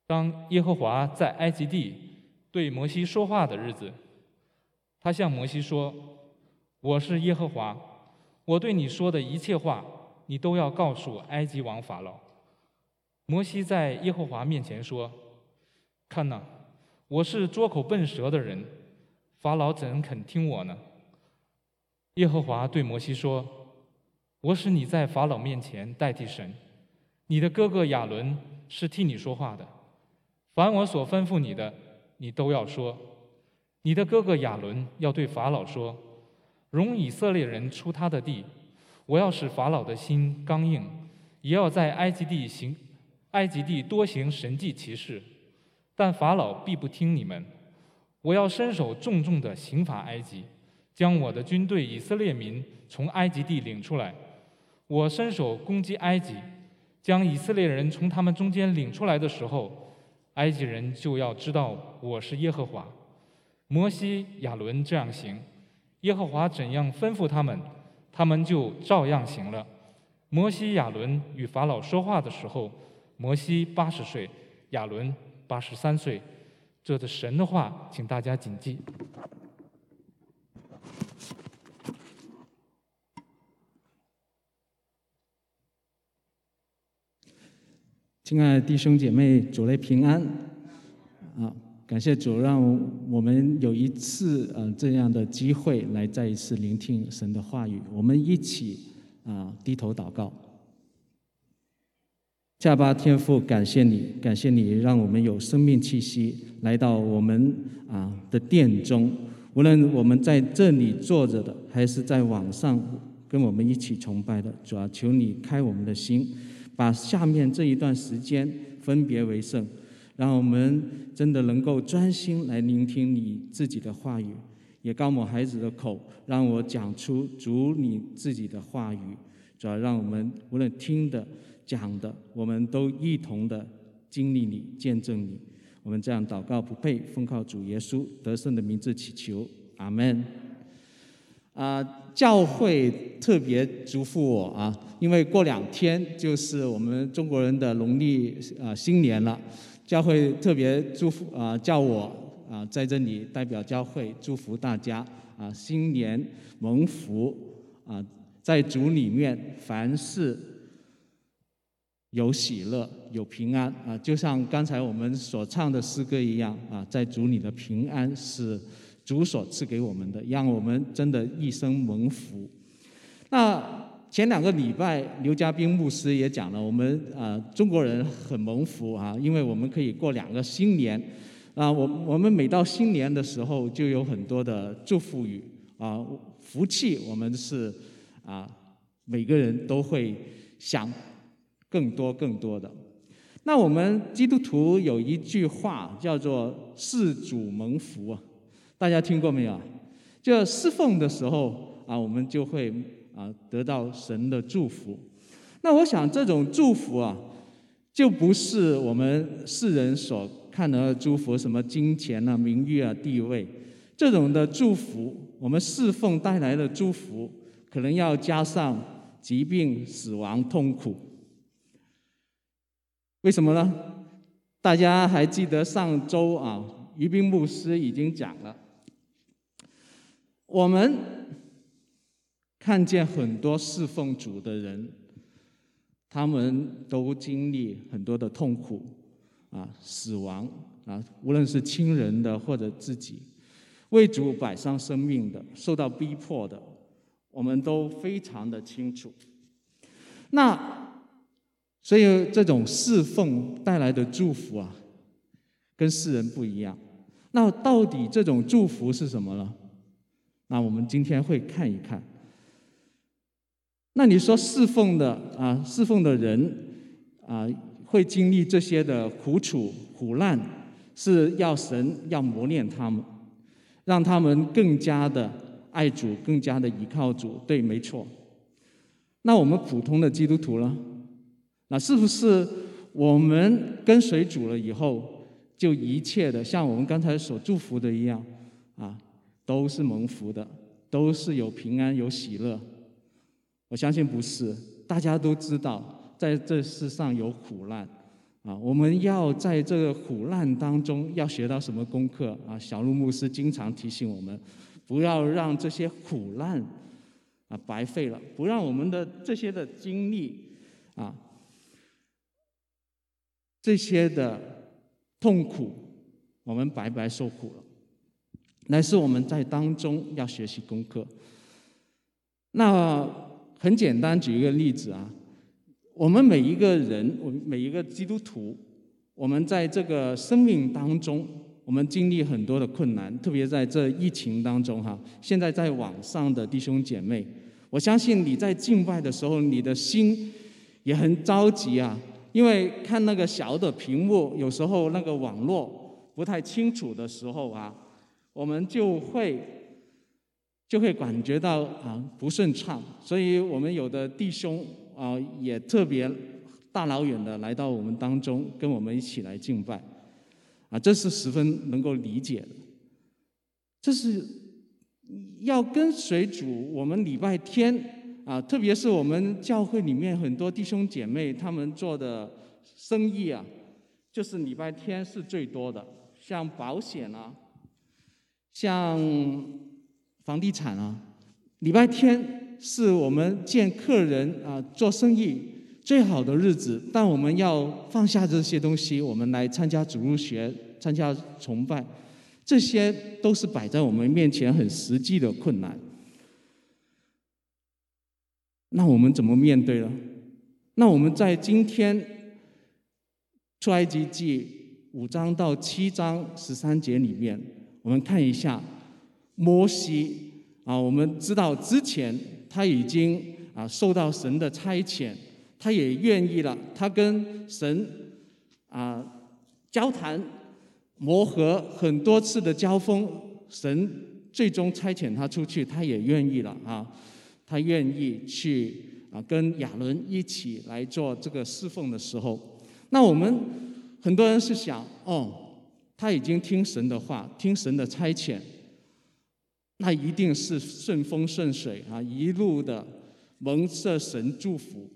当耶和华在埃及地对摩西说话的日子，他向摩西说：“我是耶和华，我对你说的一切话，你都要告诉埃及王法老。”摩西在耶和华面前说：“看哪，我是拙口笨舌的人，法老怎肯听我呢？”耶和华对摩西说：“我使你在法老面前代替神，你的哥哥亚伦是替你说话的。凡我所吩咐你的，你都要说。你的哥哥亚伦要对法老说：容以色列人出他的地，我要使法老的心刚硬，也要在埃及地多行神迹奇事。但法老必不听你们。我要伸手重重地刑罚埃及，将我的军队以色列民从埃及地领出来。我伸手攻击埃及，将以色列人从他们中间领出来的时候，埃及人就要知道我是耶和华。摩西、亚伦这样行，耶和华怎样吩咐他们，他们就照样行了。摩西、亚伦与法老说话的时候，摩西80岁，亚伦83岁。这是神的话，请大家谨记。 亲爱的弟兄姐妹，主内平安啊！感谢主，让我们有一次这样的机会来再一次聆听神的话语。我们一起低头祷告。加巴天父，感谢你，感谢你让我们有生命气息来到我们的殿中。无论我们在这里坐着的，还是在网上跟我们一起崇拜的，主啊，求你开我们的心，把下面这一段时间分别为圣，让我们真的能够专心来聆听你自己的话语，也高抹孩子的口，让我讲出主你自己的话语。主要让我们无论听的讲的，我们都一同的经历你，见证你。我们这样祷告不配，奉靠主耶稣得胜的名字祈求，阿们。教会特别嘱咐我因为过2天就是我们中国人的农历新年了，教会特别祝福叫我在这里代表教会祝福大家新年蒙福在主里面凡事有喜乐，有平安就像刚才我们所唱的诗歌一样在主里的平安是主所赐给我们的，让我们真的一生蒙福。那前2个礼拜，刘家斌牧师也讲了，我们中国人很蒙福因为我们可以过2个新年我们每到新年的时候，就有很多的祝福语福气，我们是每个人都会想更多的。那我们基督徒有一句话叫做事主蒙福大家听过没有？就侍奉的时候我们就会得到神的祝福。那我想这种祝福就不是我们世人所看到的祝福，什么金钱名誉地位，这种的祝福，我们侍奉带来的祝福，可能要加上疾病、死亡、痛苦。为什么呢？大家还记得上周于斌牧师已经讲了，我们看见很多侍奉主的人，他们都经历很多的痛苦死亡无论是亲人的或者自己为主摆上生命的，受到逼迫的，我们都非常的清楚。所以这种侍奉带来的祝福跟世人不一样。那到底这种祝福是什么呢？那我们今天会看一看。那你说侍奉的人会经历这些的苦楚苦难，是要神要磨练他们，让他们更加的爱主，更加的依靠主。对，没错。那我们普通的基督徒呢？那是不是我们跟随主了以后，就一切的像我们刚才所祝福的一样都是蒙福的，都是有平安有喜乐？我相信不是。大家都知道在这世上有苦难我们要在这个苦难当中要学到什么功课啊？小路牧师经常提醒我们，不要让这些苦难白费了，不让我们的这些的经历这些的痛苦，我们白白受苦了，乃是我们在当中要学习功课。那很简单，举一个例子我们每一个人，我们每一个基督徒，我们在这个生命当中，我们经历很多的困难，特别在这疫情当中现在在网上的弟兄姐妹，我相信你在敬拜的时候，你的心也很着急因为看那个小的屏幕，有时候那个网络不太清楚的时候我们就会感觉到不顺畅，所以我们有的弟兄也特别大老远的来到我们当中，跟我们一起来敬拜这是十分能够理解的。这是要跟随主，我们礼拜天特别是我们教会里面很多弟兄姐妹，他们做的生意就是礼拜天是最多的，像保险像房地产礼拜天是我们见客人做生意最好的日子，但我们要放下这些东西，我们来参加主日学，参加崇拜，这些都是摆在我们面前很实际的困难。那我们怎么面对呢？那我们在今天出埃及记5章到7章13节里面，我们看一下摩西我们知道之前他已经受到神的差遣，他也愿意了，他跟神交谈磨合很多次的交锋，神最终差遣他出去，他也愿意了他愿意去跟亚伦一起来做这个侍奉的时候，那我们很多人是想他已经听神的话，听神的差遣，那一定是顺风顺水一路的蒙受神祝福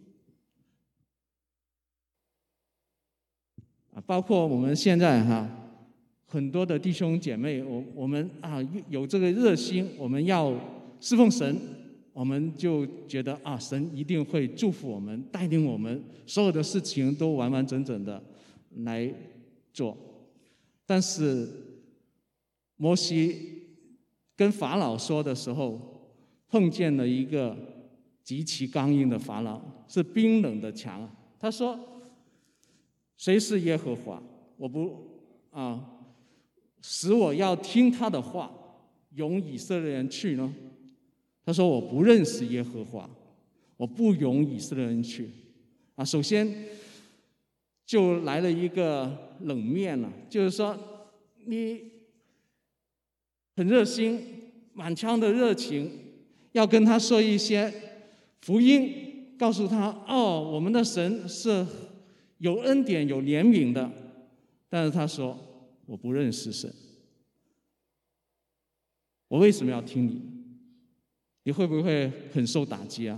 包括我们现在很多的弟兄姐妹，我们有这个热心，我们要侍奉神，我们就觉得神一定会祝福我们，带领我们所有的事情都完完整整的来做。但是摩西跟法老说的时候，碰见了一个极其刚硬的法老，是冰冷的墙他说：“谁是耶和华？我不使我要听他的话，容以色列人去呢？”他说：“我不认识耶和华，我不容以色列人去。”首先就来了一个冷面了，就是说你很热心，满腔的热情，要跟他说一些福音，告诉他我们的神是有恩典有怜悯的，但是他说我不认识神，我为什么要听你？你会不会很受打击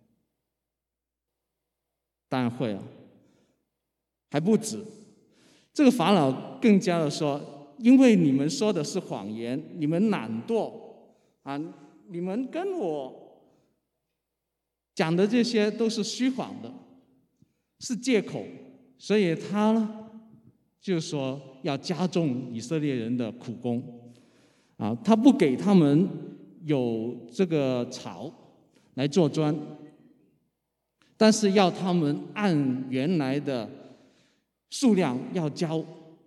当然会还不止，这个法老更加的说，因为你们说的是谎言，你们懒惰你们跟我讲的这些都是虚谎的，是借口，所以他呢就说要加重以色列人的苦工他不给他们有这个草来做砖，但是要他们按原来的数量要交。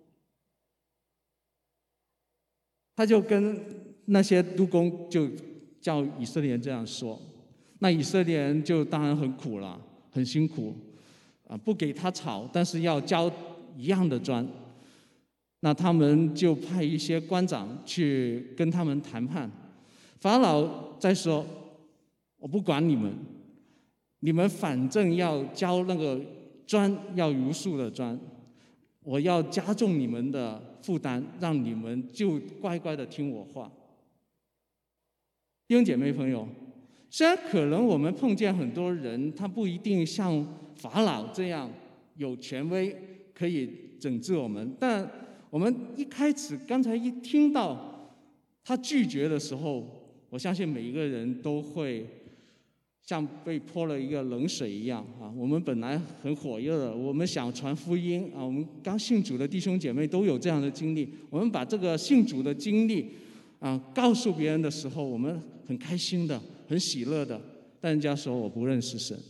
他就跟那些督工就叫以色列人这样说，那以色列人就当然很苦了，很辛苦不给他草，但是要交一样的砖。那他们就派一些官长去跟他们谈判。法老再说，我不管你们，你们反正要交那个砖，要如数的砖，我要加重你们的负担，让你们就乖乖的听我话。弟兄姐妹朋友，虽然可能我们碰见很多人，他不一定像法老这样有权威， 可以整治我们。但我们一开始刚才一听到他拒绝的时候，我相信每一个人都会像被泼了一个冷水一样啊！我们本来很火热的，我们想传福音啊，我们刚信主的弟兄姐妹都有这样的经历。我们把这个信主的经历啊告诉别人的时候，我们很开心的，很喜乐的。但人家说我不认识神，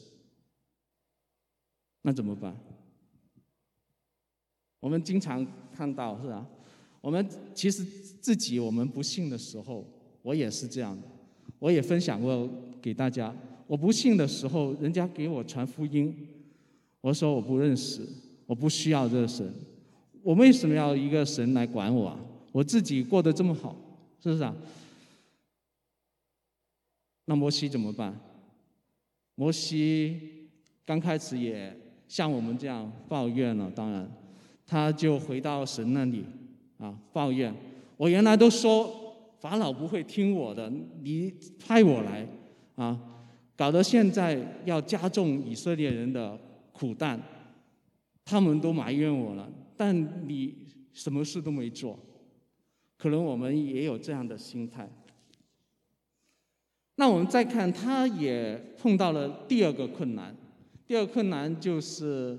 那怎么办？我们经常看到是啊，我们其实自己我们不信的时候，我也是这样的，我也分享过给大家。我不信的时候，人家给我传福音，我说我不认识，我不需要这个神，我为什么要一个神来管我啊？我自己过得这么好，是不是啊？那摩西怎么办？摩西刚开始也像我们这样抱怨了，当然，他就回到神那里啊抱怨，我原来都说法老不会听我的，你派我来啊。搞得现在要加重以色列人的苦担，他们都埋怨我了，但你什么事都没做。可能我们也有这样的心态。那我们再看，他也碰到了第二个困难。第二个困难就是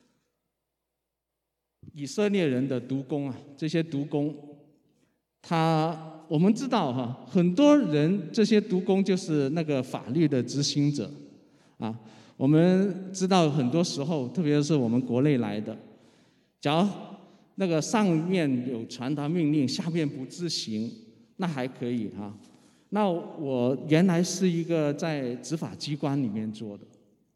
以色列人的督工啊，这些督工，我们知道哈，很多人这些督工就是那个法律的执行者，啊，我们知道很多时候，特别是我们国内来的，假如那个上面有传达命令，下面不执行，那还可以哈。那我原来是一个在执法机关里面做的，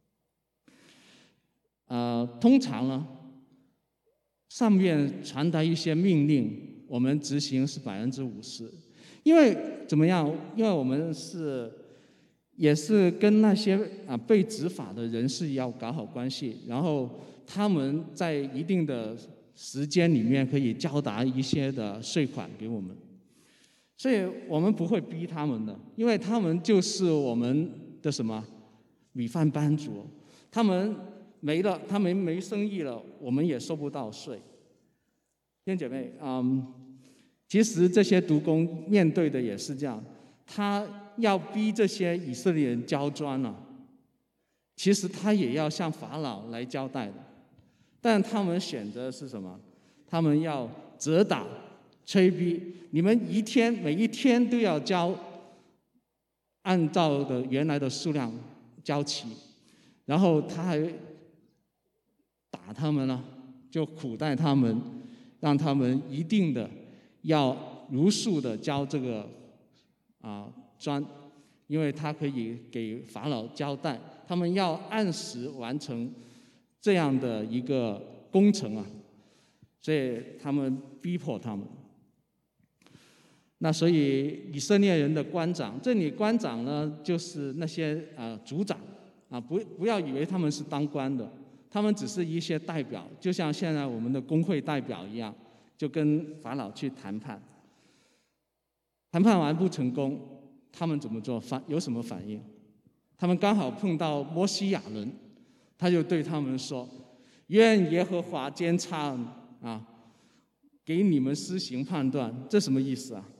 通常呢，上面传达一些命令，我们执行是50%。因为怎么样？因为我们也是跟那些被执法的人士要搞好关系，然后他们在一定的时间里面可以交达一些的税款给我们，所以我们不会逼他们的，因为他们就是我们的什么米饭班主，他们没了，他们没生意了，我们也收不到税。弟兄姐妹，其实这些督工面对的也是这样，他要逼这些以色列人交砖了，其实他也要向法老来交代的，但他们选择是什么？他们要责打、催逼，你们每一天都要交，按照的原来的数量交齐，然后他还打他们了，就苦待他们，让他们一定的要如数的交这个砖，因为他可以给法老交代，他们要按时完成这样的一个工程啊，所以他们逼迫他们。那所以以色列人的官长，这里官长呢就是那些族长不要以为他们是当官的，他们只是一些代表，就像现在我们的工会代表一样，就跟法老去谈判，谈判完不成功，他们怎么做？有什么反应？他们刚好碰到摩西亚伦，他就对他们说：“愿耶和华监察给你们施行判断。”这什么意思啊？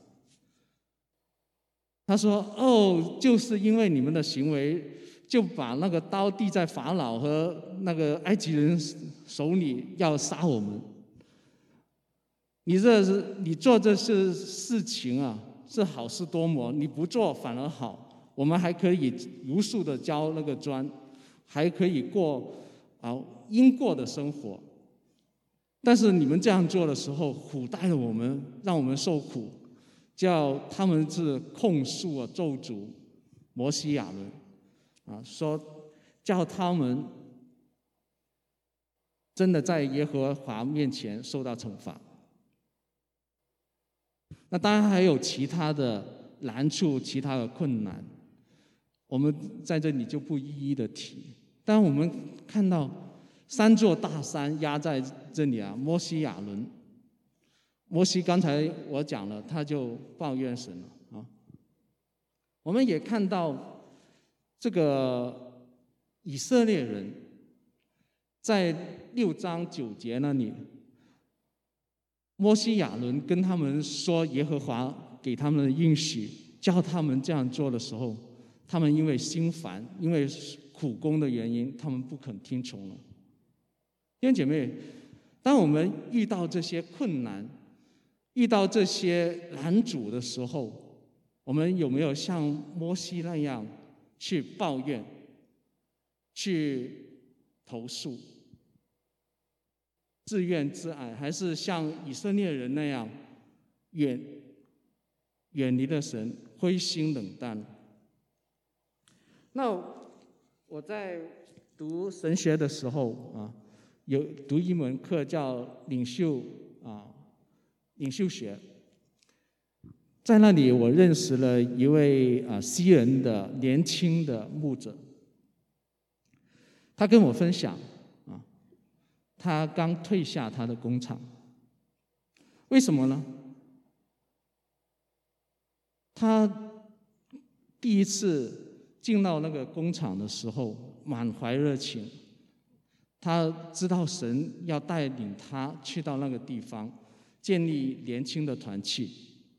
他说：“就是因为你们的行为，就把那个刀递在法老和那个埃及人手里，要杀我们。你做这些事情啊，是好事多磨，你不做反而好，我们还可以如数的交那个砖，还可以过应过的生活。但是你们这样做的时候，苦待了我们，让我们受苦。”叫他们是控诉咒诅摩西亚伦说叫他们真的在耶和华面前受到惩罚。那当然还有其他的难处，其他的困难，我们在这里就不一一的提。但我们看到3座大山压在这里摩西亚伦。摩西刚才我讲了，他就抱怨神了我们也看到这个以色列人在6章9节那里，摩西亚伦跟他们说耶和华给他们的应许，叫他们这样做的时候，他们因为心烦，因为苦工的原因，他们不肯听从了。弟兄姐妹，当我们遇到这些困难，遇到这些难阻的时候，我们有没有像摩西那样去抱怨、去投诉、自怨自艾，还是像以色列人那样远离了神，灰心冷淡？那我在读神学的时候有读一门课叫领袖学，在那里我认识了一位西人的年轻的牧者，他跟我分享他刚退下他的工厂，为什么呢？他第一次进到那个工厂的时候，满怀热情，他知道神要带领他去到那个地方，建立年轻的团契。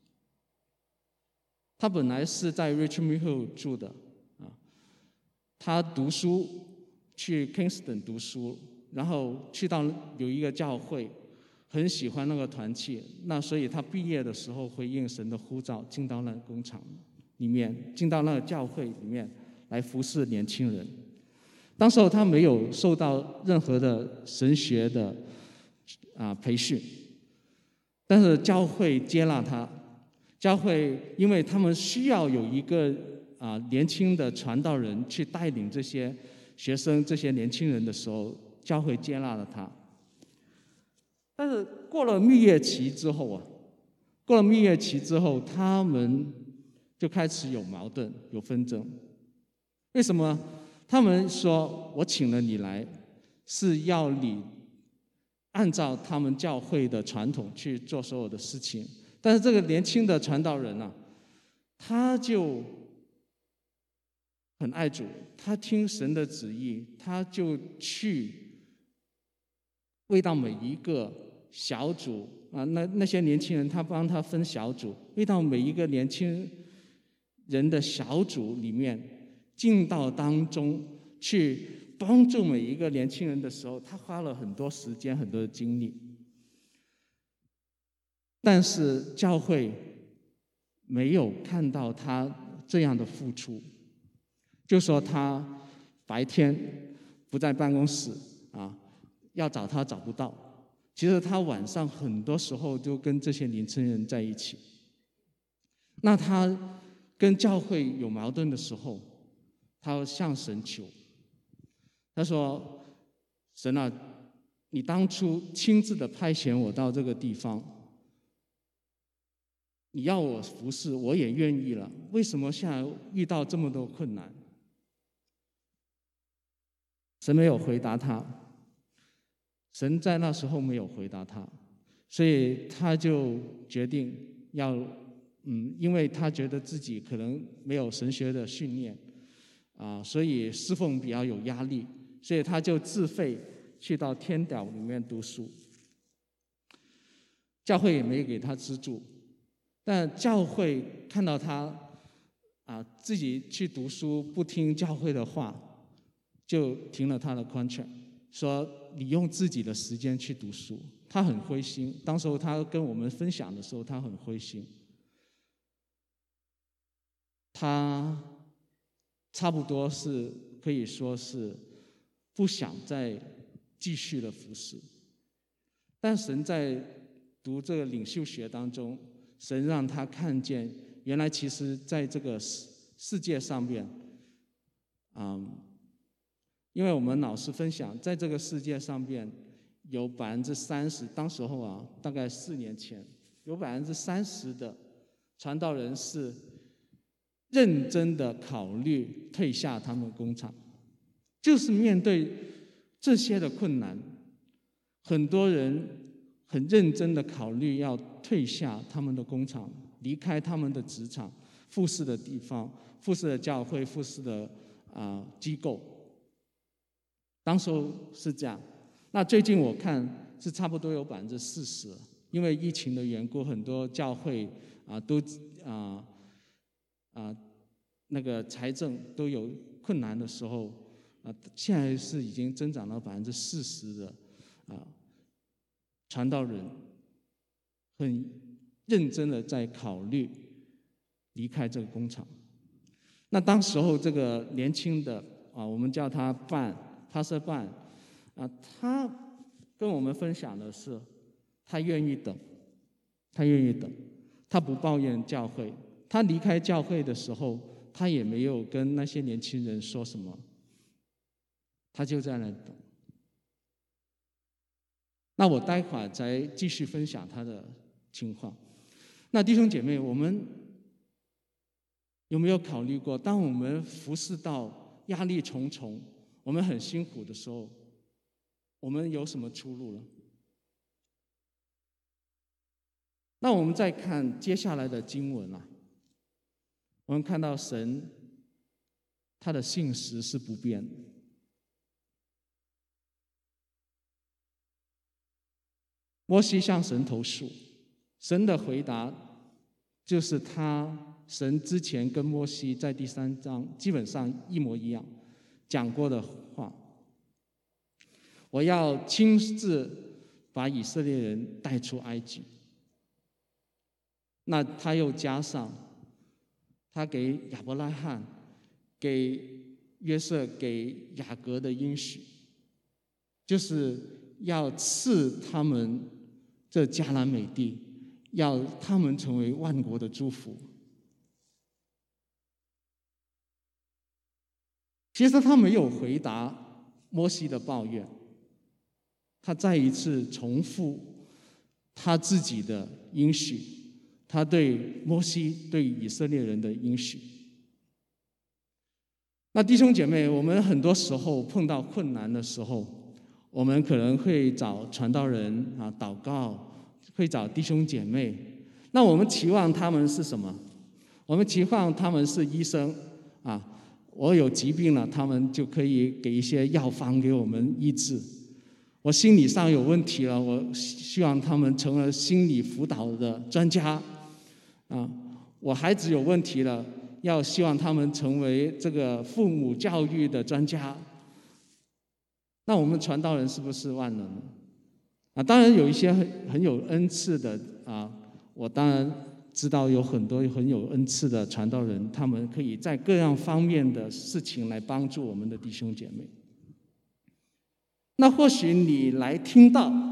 他本来是在 Richmond Hill 住的他读书去 Kingston 读书，然后去到有一个教会，很喜欢那个团契，那所以他毕业的时候回应神的呼召，进到那个工厂里面，进到那个教会里面来服侍年轻人。当时候他没有受到任何的神学的培训，但是教会接纳他，教会因为他们需要有一个年轻的传道人去带领这些学生、这些年轻人的时候，教会接纳了他。但是过了蜜月期之后他们就开始有矛盾、有纷争。为什么？他们说我请了你来，是要你按照他们教会的传统去做所有的事情。但是这个年轻的传道人他就很爱主，他听神的旨意，他就去为到每一个小组那些年轻人，他帮他分小组，为到每一个年轻人的小组里面进到当中去帮助每一个年轻人的时候，他花了很多时间、很多的精力。但是教会没有看到他这样的付出，就说他白天不在办公室要找他找不到。其实他晚上很多时候就跟这些年轻人在一起。那他跟教会有矛盾的时候，他向神求，他说：“神啊，你当初亲自的派遣我到这个地方，你要我服侍，我也愿意了。为什么现在遇到这么多困难？”神没有回答他，神在那时候没有回答他，所以他就决定要因为他觉得自己可能没有神学的训练所以侍奉比较有压力，所以他就自费去到天岛里面读书。教会也没给他资助，但教会看到他自己去读书不听教会的话，就停了他的 contract， 说你用自己的时间去读书。他很灰心，当时候他跟我们分享的时候，他很灰心。他差不多是可以说是不想再继续的服侍。但神在读这个领袖学当中，神让他看见，原来其实在这个世界上面因为我们老师分享，在这个世界上面有30%，当时候大概4年前，有30%的传道人是认真的考虑退下他们工厂。就是面对这些的困难，很多人很认真的考虑要退下他们的工厂，离开他们的职场，服侍的地方，服侍的教会，服侍的机构。当时候是这样， 那最近我看是差不多有40%，因为疫情的缘故，很多教会都那个财政都有困难的时候现在是已经增长到40%的传道人很认真的在考虑离开这个工厂。那当时候这个年轻的我们叫他Pastor Ban他跟我们分享的是，他愿意等，他不抱怨教会。他离开教会的时候，他也没有跟那些年轻人说什么，他就在那等。那我待会儿再继续分享他的情况。那弟兄姐妹，我们有没有考虑过，当我们服侍到压力重重，我们很辛苦的时候，我们有什么出路呢？那我们再看接下来的经文我们看到神他的信实是不变的。摩西向神投诉，神的回答就是神之前跟摩西在第3章基本上一模一样讲过的话，我要亲自把以色列人带出埃及。那他又加上他给亚伯拉罕、给约瑟、给雅各的应许，就是要赐他们这迦南美地，要他们成为万国的祝福。其实他没有回答摩西的抱怨，他再一次重复他自己的应许，他对摩西、对以色列人的应许。那弟兄姐妹，我们很多时候碰到困难的时候，我们可能会找传道人祷告，会找弟兄姐妹。那我们期望他们是什么？我们期望他们是医生我有疾病了，他们就可以给一些药方给我们医治。我心理上有问题了，我希望他们成了心理辅导的专家我孩子有问题了，希望他们成为这个父母教育的专家。那我们传道人是不是万能当然有一些很有恩赐的我当然知道有很多很有恩赐的传道人，他们可以在各样方面的事情来帮助我们的弟兄姐妹。那或许你来听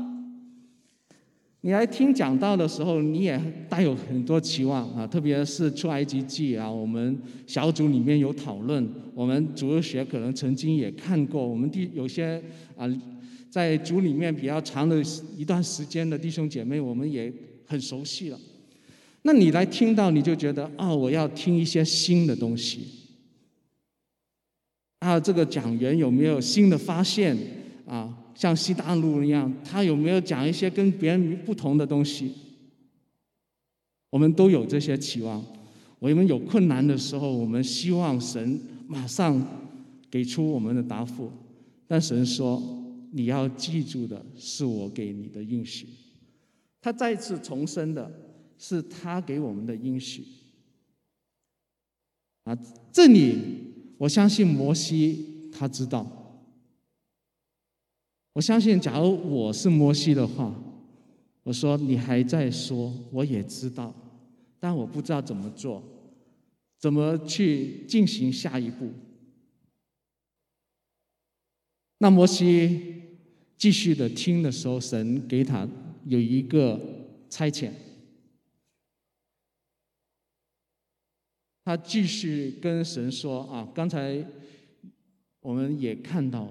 讲道的时候，你也带有很多期望特别是出埃及记我们小组里面有讨论，我们主日学可能曾经也看过，我们有些在组里面比较长的一段时间的弟兄姐妹，我们也很熟悉了。那你来听到，你就觉得我要听一些新的东西这个讲员有没有新的发现像西大路一样，他有没有讲一些跟别人不同的东西？我们都有这些期望。我们有困难的时候，我们希望神马上给出我们的答复，但神说你要记住的是我给你的应许。他再次重申的是他给我们的应许这里我相信摩西他知道，我相信假如我是摩西的话，我说你还在说，我也知道，但我不知道怎么做，怎么去进行下一步。那摩西继续的听的时候，神给他有一个差遣，他继续跟神说刚才我们也看到，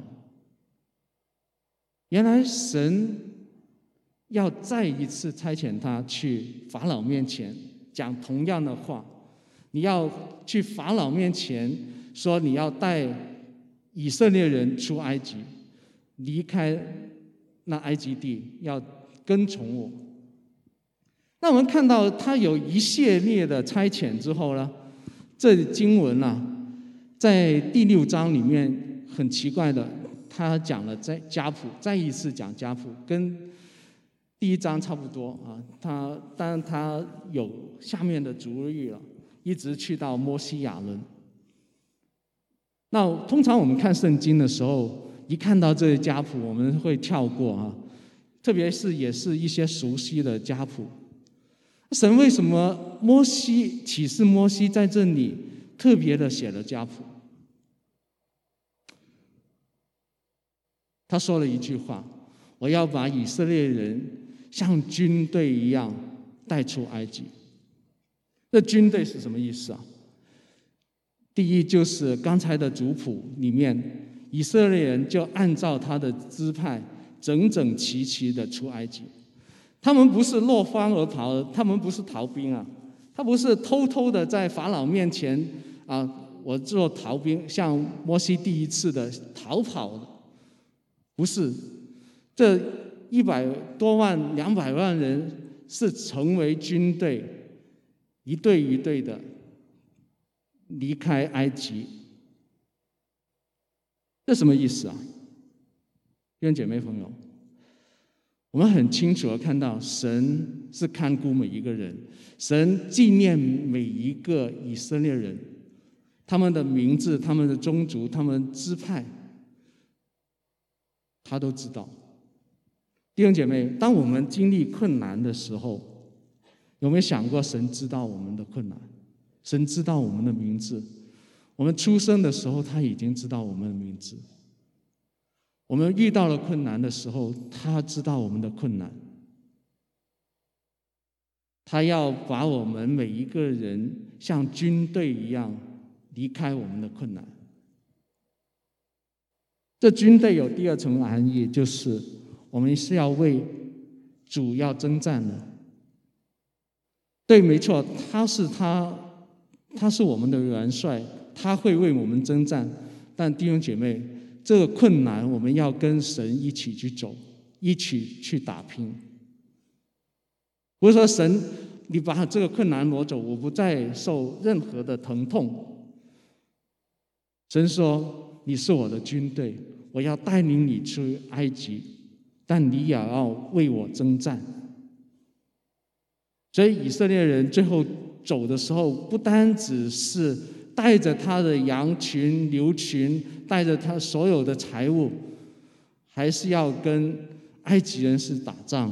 原来神要再一次差遣他去法老面前讲同样的话，你要去法老面前说你要带以色列人出埃及，离开那埃及地，要跟从我。那我们看到他有一系列的差遣之后呢，这经文在第6章里面很奇怪的， 他讲了家谱，再一次讲家谱，跟第一章差不多啊。当然他有下面的族裔了，一直去到摩西亚伦。那通常我们看圣经的时候，一看到这些家谱，我们会跳过啊，特别是也是一些熟悉的家谱。神为什么启示摩西在这里特别的写了家谱？他说了一句话：我要把以色列人像军队一样带出埃及。这军队是什么意思啊？第一，就是刚才的族谱里面，以色列人就按照他的支派整整齐齐的出埃及。他们不是落荒而逃，他们不是逃兵啊，他不是偷偷的在法老面前啊，我做逃兵，像摩西第一次的逃跑的，不是。这100多万、200万人是成为军队，一队一队的离开埃及。这什么意思啊？弟兄姐妹朋友，我们很清楚的看到，神是看顾每一个人，神纪念每一个以色列人，他们的名字、他们的宗族、他们支派，他都知道。弟兄姐妹，当我们经历困难的时候，有没有想过神知道我们的困难？神知道我们的名字。我们出生的时候，他已经知道我们的名字。我们遇到了困难的时候，他知道我们的困难。他要把我们每一个人像军队一样离开我们的困难。这军队有第二层含义，就是我们是要为主要征战的。对，没错，他是我们的元帅，他会为我们征战。但弟兄姐妹，这个困难我们要跟神一起去走，一起去打拼。不是说神，你把这个困难挪走，我不再受任何的疼痛。神说，你是我的军队，我要带领你出埃及，但你也要为我征战。所以以色列人最后走的时候，不单只是带着他的羊群、牛群，带着他所有的财物，还是要跟埃及人是打仗，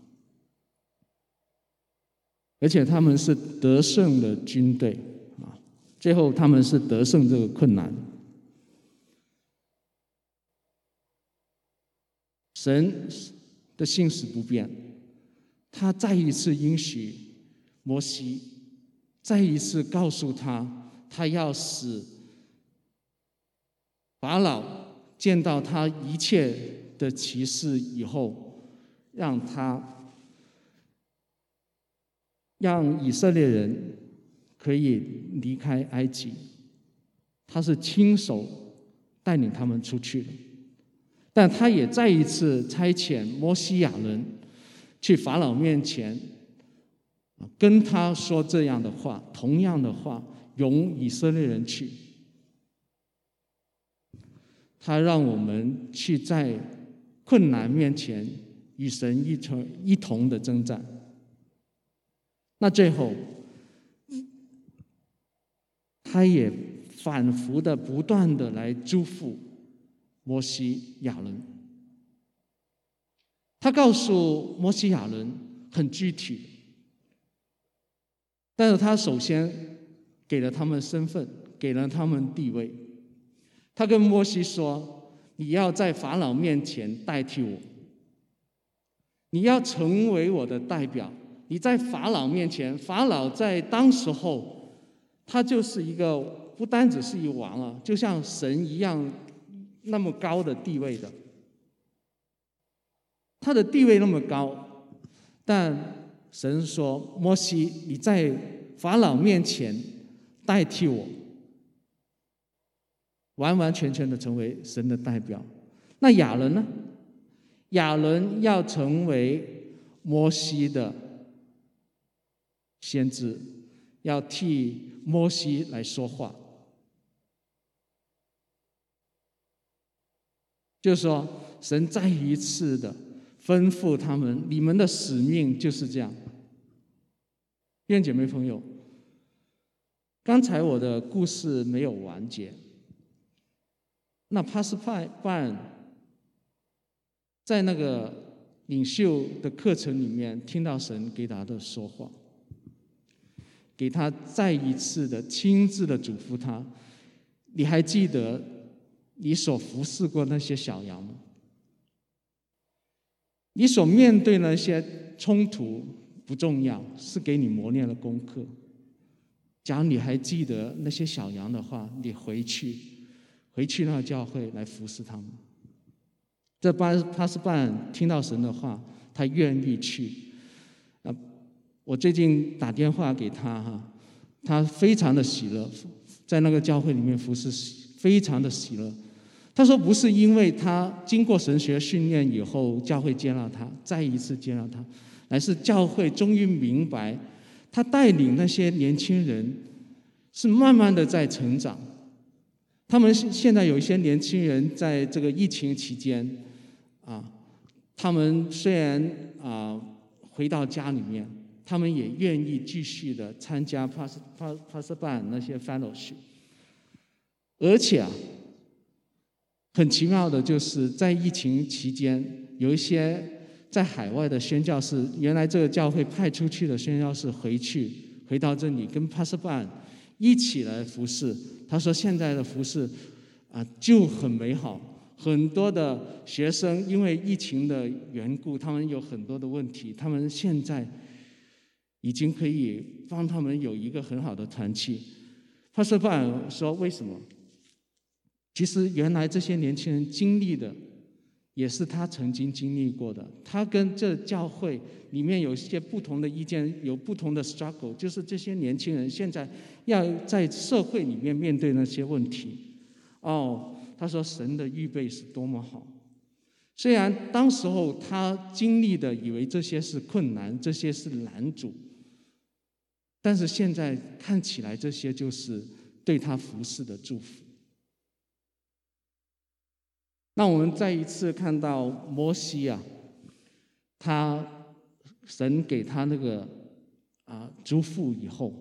而且他们是得胜的军队啊！最后他们是得胜这个困难。神的信实不变，他再一次应许摩西，再一次告诉他，他要使法老见到他一切的奇事以后，让以色列人可以离开埃及。他是亲手带领他们出去的，但他也再一次差遣摩西亚人去法老面前，跟他说这样的话，同样的话，容以色列人去。他让我们去在困难面前与神一同的征战。那最后，他也反复的、不断的来祝福摩西亚伦。他告诉摩西亚伦很具体，但是他首先给了他们身份，给了他们地位。他跟摩西说：“你要在法老面前代替我，你要成为我的代表。你在法老面前，法老在当时候，他就是一个不单只是一王啊，就像神一样那么高的地位的。他的地位那么高，但神说：摩西，你在法老面前代替我，完完全全的成为神的代表。那亚伦呢？亚伦要成为摩西的先知，要替摩西来说话。 就是说，神再一次的吩咐他们，你们的使命就是这样。弟兄姐妹朋友，刚才我的故事没有完结。那帕斯办在那个领袖的课程里面听到神给他的说话，给他再一次的亲自的嘱咐他，你还记得你所服侍过那些小羊吗？你所面对那些冲突不重要，是给你磨练的功课。假如你还记得那些小羊的话，你回去那个教会来服侍他们。这帕斯办听到神的话，他愿意去。我最近打电话给他他非常的喜乐，在那个教会里面服侍非常的喜乐。他说不是因为他经过神学训练以后教会接纳他，再一次接纳他，乃是教会终于明白他带领那些年轻人是慢慢的在成长。他们现在有一些年轻人在这个疫情期间他们虽然回到家里面，他们也愿意继续的参加帕斯办那些 fellowship。 而且很奇妙的就是在疫情期间，有一些在海外的宣教士，原来这个教会派出去的宣教士回到这里跟帕斯办一起来服侍。他说现在的服侍就很美好，很多的学生因为疫情的缘故，他们有很多的问题，他们现在已经可以帮他们有一个很好的团契。帕斯办说为什么？其实原来这些年轻人经历的也是他曾经经历过的，他跟这教会里面有一些不同的意见，有不同的 struggle， 就是这些年轻人现在要在社会里面面对那些问题。他说神的预备是多么好。虽然当时候他经历的以为这些是困难，这些是难阻，但是现在看起来这些就是对他服侍的祝福。那我们再一次看到摩西神给他那个嘱咐以后，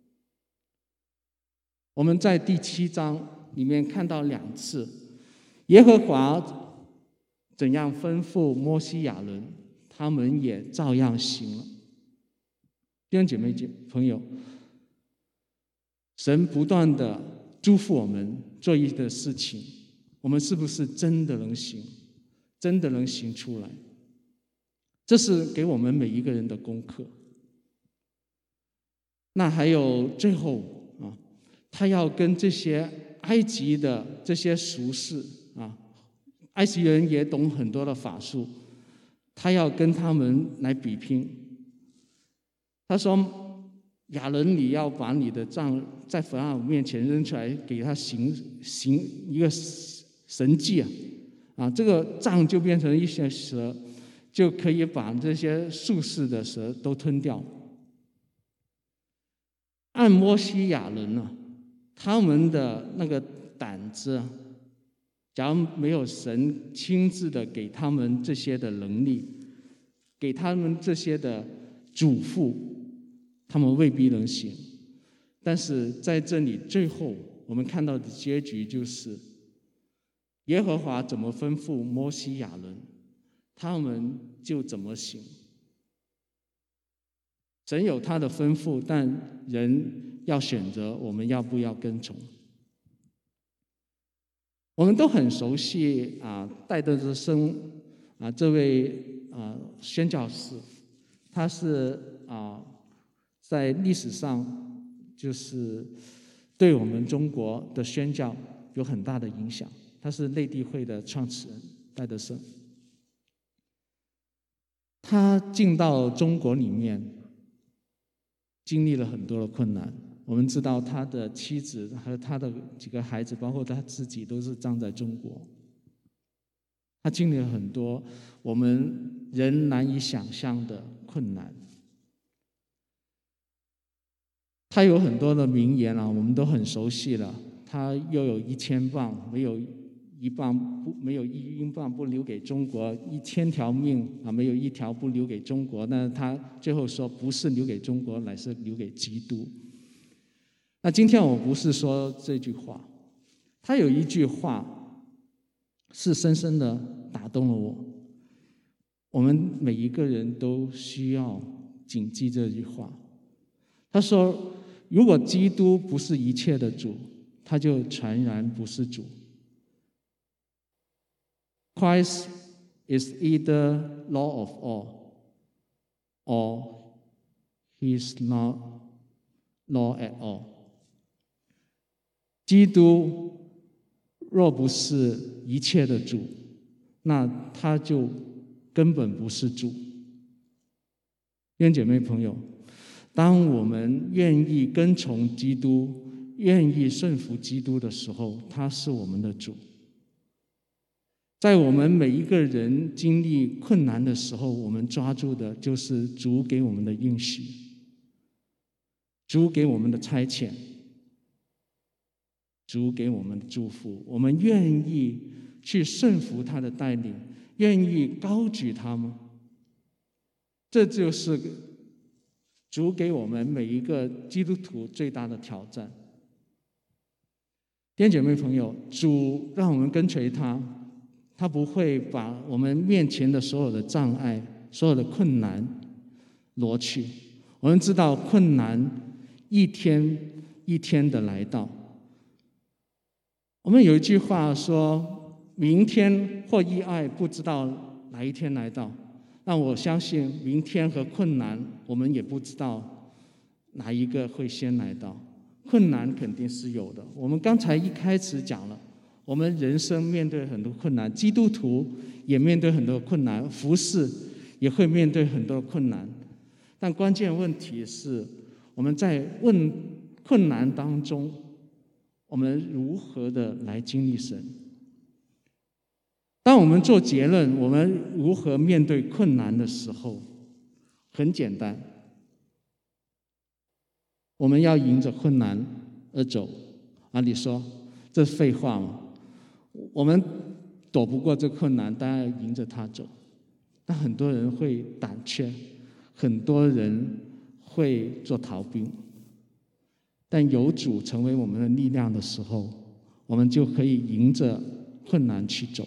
我们在第7章里面看到2次，耶和华怎样吩咐摩西亚伦，他们也照样行了。弟兄姐妹朋友，神不断的祝福我们做一个事情，我们是不是真的能行，真的能行出来？这是给我们每一个人的功课。那还有最后他要跟这些埃及的这些术士埃及人也懂很多的法术，他要跟他们来比拼。他说亚伦，你要把你的杖在法老面前扔出来，给他行一个神迹这个杖就变成一些蛇，就可以把这些术士的蛇都吞掉。按摩西亚伦他们的那个胆子假如没有神亲自的给他们这些的能力，给他们这些的嘱咐，他们未必能行。但是在这里最后我们看到的结局就是耶和华怎么吩咐摩西亚伦，他们就怎么行。神有他的吩咐，但人要选择我们要不要跟从。我们都很熟悉戴德生这位宣教士，他是在历史上就是对我们中国的宣教有很大的影响。他是内地会的创始人戴德生。他进到中国里面经历了很多的困难。我们知道他的妻子和他的几个孩子，包括他自己，都是葬在中国。他经历了很多我们人难以想象的困难。他有很多的名言我们都很熟悉了。他又有1000磅，没有没有一英镑不留给中国，1000条命啊，没有一条不留给中国。那他最后说，不是留给中国，乃是留给基督。那今天我不是说这句话，他有一句话是深深的打动了我。我们每一个人都需要谨记这句话。他说，如果基督不是一切的主，他就全然不是主。Christ is either Lord of all, or he is not Lord at all. 基督若不是一切的主，那他就根本不是主。弟兄姐妹朋友，当我们愿意跟从基督，愿意顺服基督的时候，他是我们的主。在我们每一个人经历困难的时候，我们抓住的就是主给我们的应许，主给我们的差遣，主给我们的祝福。我们愿意去顺服他的带领，愿意高举他吗？这就是主给我们每一个基督徒最大的挑战。弟兄姐妹朋友，主让我们跟随他，他不会把我们面前的所有的障碍、所有的困难挪去。我们知道困难一天一天的来到。我们有一句话说，明天或意外不知道哪一天来到。那我相信明天和困难，我们也不知道哪一个会先来到。困难肯定是有的。我们刚才一开始讲了，我们人生面对很多困难，基督徒也面对很多困难，服事也会面对很多困难。但关键问题是，我们在困难当中，我们如何的来经历神？当我们做结论，我们如何面对困难的时候，很简单，我们要迎着困难而走。你说这是废话吗？我们躲不过这困难，当然要迎着它走。但很多人会胆怯，很多人会做逃兵。但有主成为我们的力量的时候，我们就可以迎着困难去走。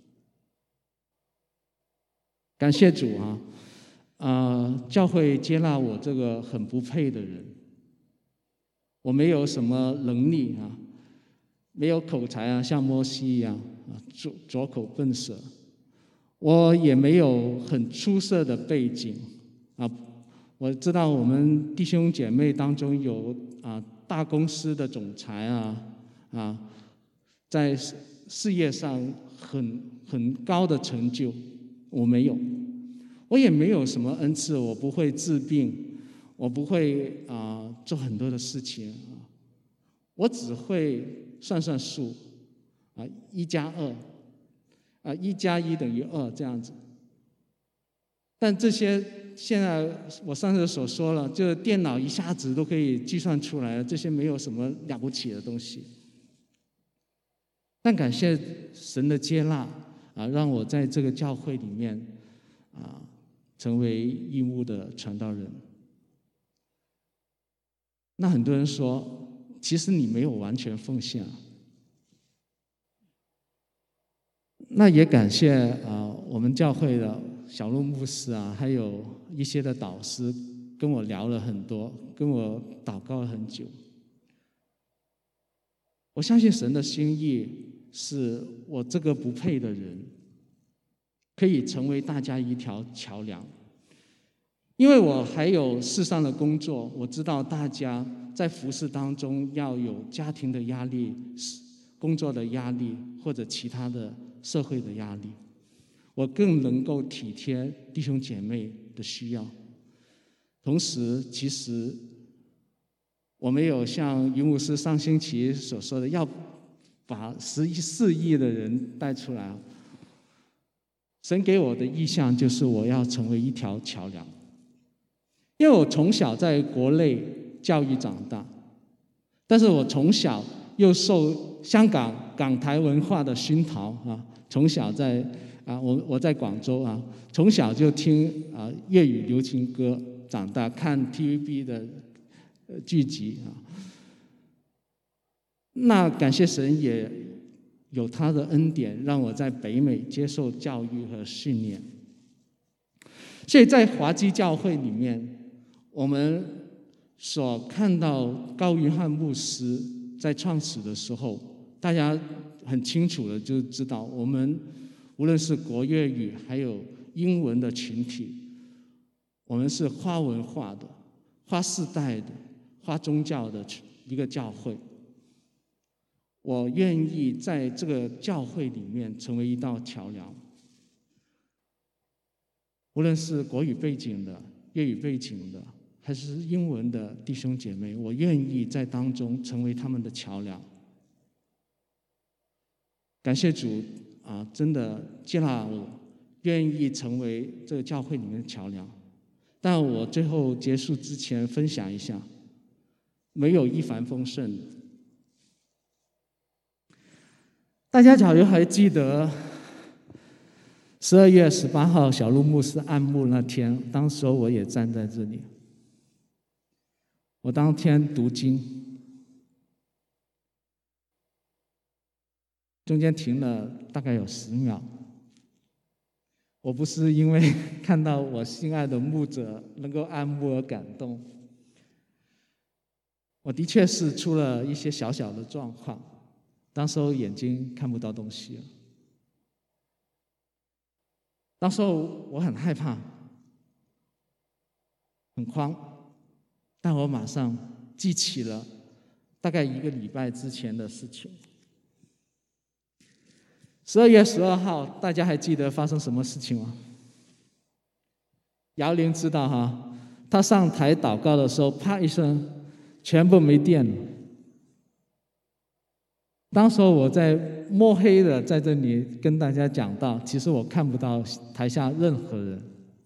感谢主教会接纳我这个很不配的人。我没有什么能力没有口才像摩西一样拙口笨舌。我也没有很出色的背景我知道我们弟兄姐妹当中有大公司的总裁在事业上很高的成就，我没有。我也没有什么恩赐，我不会治病，我不会做很多的事情我只会算数1+21+1等于2这样子。但这些现在我上次所说了，就是电脑一下子都可以计算出来了，这些没有什么了不起的东西。但感谢神的接纳让我在这个教会里面成为义务的传道人。那很多人说，其实你没有完全奉献那也感谢我们教会的小路牧师还有一些的导师跟我聊了很多，跟我祷告了很久。我相信神的心意是我这个不配的人可以成为大家一条桥梁。因为我还有世上的工作，我知道大家在服事当中要有家庭的压力、工作的压力或者其他的社会的压力，我更能够体贴弟兄姐妹的需要。同时其实我没有像于牧师上星期所说的要把14亿的人带出来。神给我的意向就是我要成为一条桥梁。因为我从小在国内教育长大，但是我从小又受香港港台文化的熏陶啊，从小我在广州啊，从小就听粤语流行歌长大，看 TVB 的剧集啊。那感谢神也有他的恩典，让我在北美接受教育和训练。所以在华基教会里面，我们所看到高云汉牧师在创始的时候，大家很清楚的就知道，我们无论是国粤语还有英文的群体，我们是跨文化的、跨世代的、跨宗教的一个教会。我愿意在这个教会里面成为一道桥梁，无论是国语背景的、粤语背景的，还是英文的弟兄姐妹，我愿意在当中成为他们的桥梁。感谢主啊，真的接纳我，愿意成为这个教会里面的桥梁。但我最后结束之前分享一下，没有一帆风顺的。大家假如还记得12月18号小鹿牧师按牧那天，当时我也站在这里。我当天读经，中间停了大概有10秒。我不是因为看到我心爱的牧者能够按牧而感动，我的确是出了一些小小的状况。当时候眼睛看不到东西了，当时候我很害怕，很慌，但我马上记起了大概1个礼拜之前的事情。12月12号，大家还记得发生什么事情吗？姚玲知道哈，他上台祷告的时候，啪一声，全部没电了。当时我在摸黑的在这里跟大家讲道，其实我看不到台下任何人。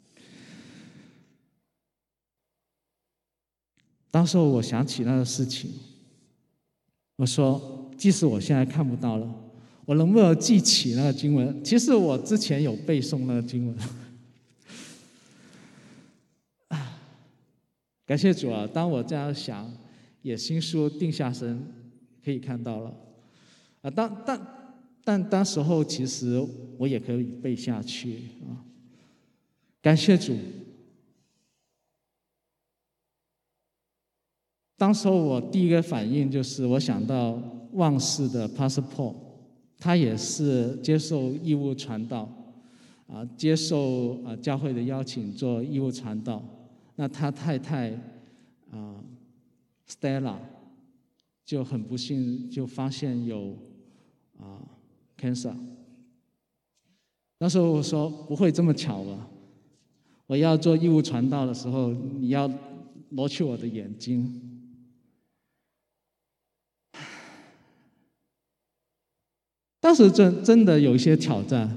当时我想起那个事情，我说，即使我现在看不到了，我能不能记起那个经文？其实我之前有背诵那个经文。感谢主啊！当我这样想，也新书定下身，可以看到了。但当时候其实我也可以背下去啊。感谢主。当时候我第一个反应就是我想到旺世的 Pastor， 他也是接受义务传道接受教会的邀请做义务传道。那他太太Stella 就很不幸就发现有cancer。那时候我说不会这么巧吧？我要做义务传道的时候，你要挪去我的眼睛。当时真的有一些挑战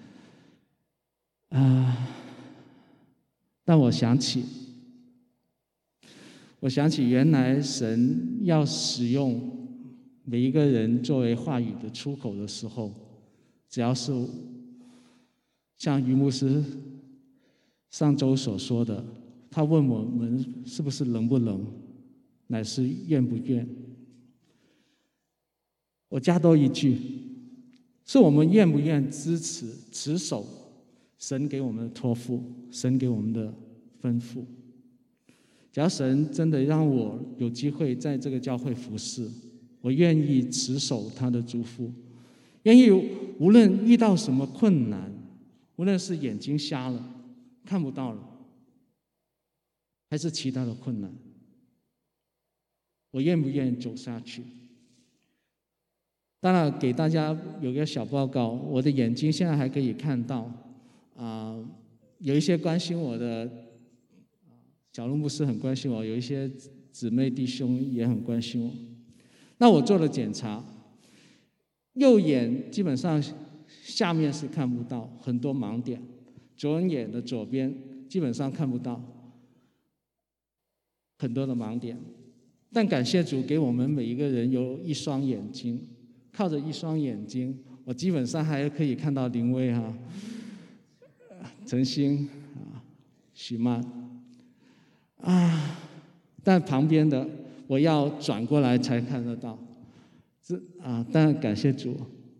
但我想起原来神要使用每一个人作为话语的出口的时候，只要是像于牧师上周所说的，他问我们是不是能不能，乃是愿不愿。我加多一句，是我们愿不愿支持持守神给我们的托付，神给我们的吩咐。只要神真的让我有机会在这个教会服侍，我愿意持守他的嘱咐，愿意无论遇到什么困难，无论是眼睛瞎了看不到了，还是其他的困难，我愿不愿意走下去。当然给大家有一个小报告，我的眼睛现在还可以看到有一些关心我的小鹿牧师很关心我，有一些姊妹弟兄也很关心我。那我做了检查，右眼基本上下面是看不到，很多盲点；左眼的左边基本上看不到，很多的盲点。但感谢主给我们每一个人有一双眼睛， 靠着一双眼睛，我基本上还可以看到林威哈、陈星许曼但旁边的我要转过来才看得到。当然感谢主，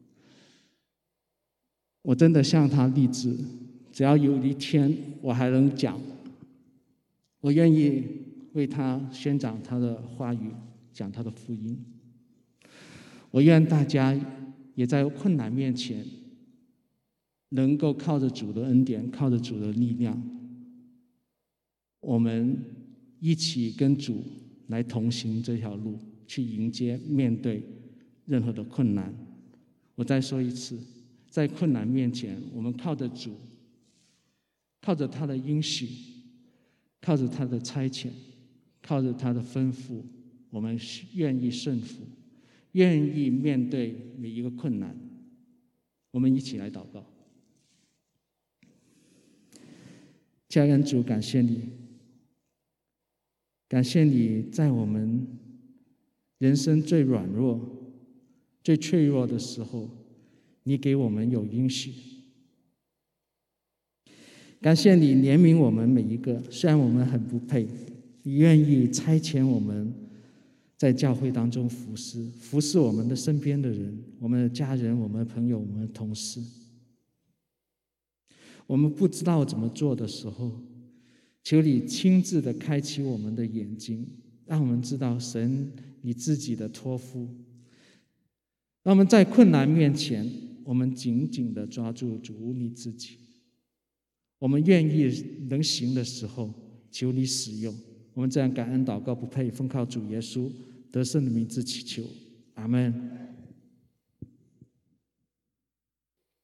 我真的向他立志，只要有一天我还能讲，我愿意为他宣讲他的话语，讲他的福音。我愿大家也在困难面前，能够靠着主的恩典，靠着主的力量，我们一起跟主来同行这条路，去迎接面对任何的困难。我再说一次，在困难面前，我们靠着主，靠着他的应许，靠着他的差遣，靠着他的吩咐，我们愿意顺服，愿意面对每一个困难。我们一起来祷告。家人主，感谢你，感谢你在我们人生最软弱、最脆弱的时候，你给我们有应许。感谢你怜悯我们每一个，虽然我们很不配，你愿意差遣我们在教会当中服侍我们的身边的人，我们的家人，我们的朋友，我们的同事。我们不知道怎么做的时候，求你亲自的开启我们的眼睛，让我们知道神你自己的托付，让我们在困难面前，我们紧紧的抓住主你自己。我们愿意能行的时候，求你使用。我们这样感恩祷告不配，奉靠主耶稣得胜的名字祈求，阿们。